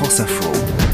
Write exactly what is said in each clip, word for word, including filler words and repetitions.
France Info.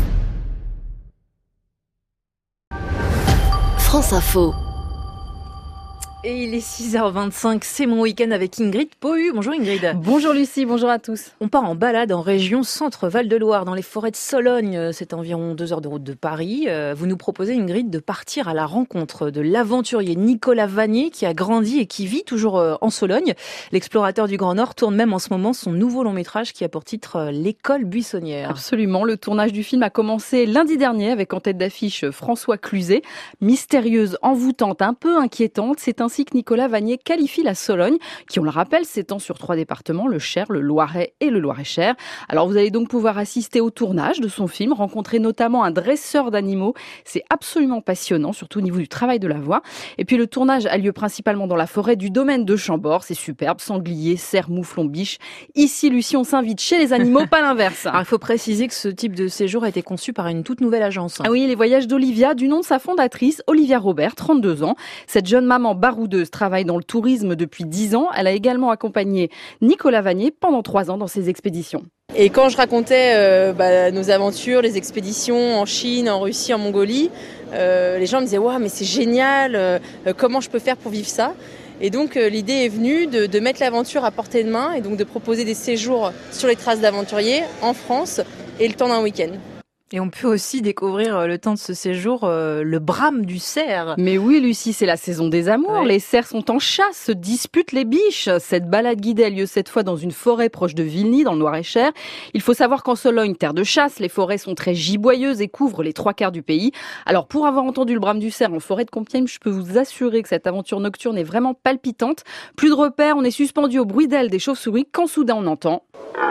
France Info. Et il est six heures vingt-cinq, c'est mon week-end avec Ingrid Pohu. Bonjour Ingrid. Bonjour Lucie, bonjour à tous. On part en balade en région Centre-Val-de-Loire, dans les forêts de Sologne. C'est environ deux heures de route de Paris. Vous nous proposez, Ingrid, de partir à la rencontre de l'aventurier Nicolas Vanier, qui a grandi et qui vit toujours en Sologne. L'explorateur du Grand Nord tourne même en ce moment son nouveau long métrage qui a pour titre L'école buissonnière. Absolument, le tournage du film a commencé lundi dernier avec en tête d'affiche François Cluzet. Mystérieuse, envoûtante, un peu inquiétante, c'est ainsi que Nicolas Vanier qualifie la Sologne, qui, on le rappelle, s'étend sur trois départements, le Cher, le Loiret et le Loir-et-Cher. Alors vous allez donc pouvoir assister au tournage de son film, rencontrer notamment un dresseur d'animaux. C'est absolument passionnant, surtout au niveau du travail de la voix. Et puis le tournage a lieu principalement dans la forêt du domaine de Chambord. C'est superbe, sangliers, cerfs, mouflons, biches. Ici, Lucie, on s'invite chez les animaux, pas l'inverse. Alors il faut préciser que ce type de séjour a été conçu par une toute nouvelle agence. Ah oui, les voyages d'Olivia, du nom de sa fondatrice, Olivia Robert, trente-deux ans. Cette jeune maman baroudeuse travaille dans le tourisme depuis dix ans. Elle a également accompagné Nicolas Vanier pendant trois ans dans ses expéditions. Et quand je racontais euh, bah, nos aventures, les expéditions en Chine, en Russie, en Mongolie, euh, les gens me disaient « Waouh, mais c'est génial, euh, comment je peux faire pour vivre ça ?» Et donc euh, l'idée est venue de, de mettre l'aventure à portée de main et donc de proposer des séjours sur les traces d'aventuriers en France et le temps d'un week-end. Et on peut aussi découvrir le temps de ce séjour euh, le brame du cerf. Mais oui, Lucie, c'est la saison des amours. Ouais. Les cerfs sont en chasse, se disputent les biches. Cette balade guidée a lieu cette fois dans une forêt proche de Vilny, dans le Loir-et-Cher. Il faut savoir qu'en Sologne, terre de chasse, les forêts sont très giboyeuses et couvrent les trois quarts du pays. Alors pour avoir entendu le brame du cerf en forêt de Compiègne, je peux vous assurer que cette aventure nocturne est vraiment palpitante. Plus de repères, on est suspendu au bruit d'ailes des chauves-souris quand soudain on entend...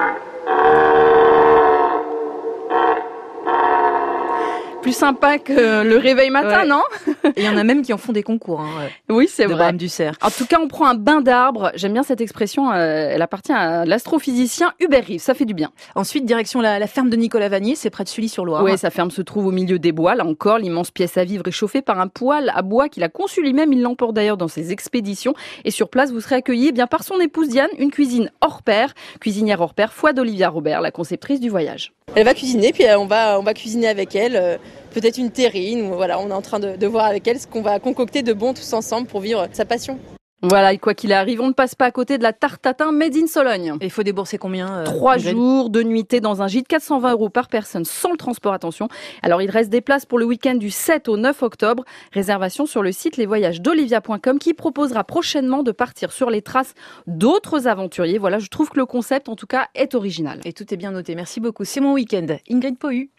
Plus sympa que le réveil matin, ouais. Non? Et il y en a même qui en font des concours. Hein, oui, c'est de vrai. Brame du cerf. En tout cas, on prend un bain d'arbre. J'aime bien cette expression. Euh, elle appartient à l'astrophysicien Hubert Reeves. Ça fait du bien. Ensuite, direction la, la ferme de Nicolas Vanier. C'est près de Sully-sur-Loire. Oui, sa ferme se trouve au milieu des bois. Là encore, l'immense pièce à vivre est chauffée par un poêle à bois qu'il a conçu lui-même. Il l'emporte d'ailleurs dans ses expéditions. Et sur place, vous serez accueillis eh bien par son épouse Diane, une cuisine hors pair, cuisinière hors pair, foi d'Olivia Robert, la conceptrice du voyage. Elle va cuisiner, puis on va, on va cuisiner avec elle. Euh, peut-être une terrine. Voilà, on est en train de, de voir avec elle ce qu'on va concocter de bon tous ensemble pour vivre sa passion. Voilà, et quoi qu'il arrive, on ne passe pas à côté de la tarte tatin made in Sologne. Et il faut débourser combien euh, Trois jours, deux nuitées dans un gîte, quatre cent vingt euros par personne, sans le transport, attention. Alors, il reste des places pour le week-end du sept au neuf octobre. Réservation sur le site lesvoyages d'olivia point com qui proposera prochainement de partir sur les traces d'autres aventuriers. Voilà, je trouve que le concept, en tout cas, est original. Et tout est bien noté. Merci beaucoup. C'est mon week-end. Ingrid Pohu.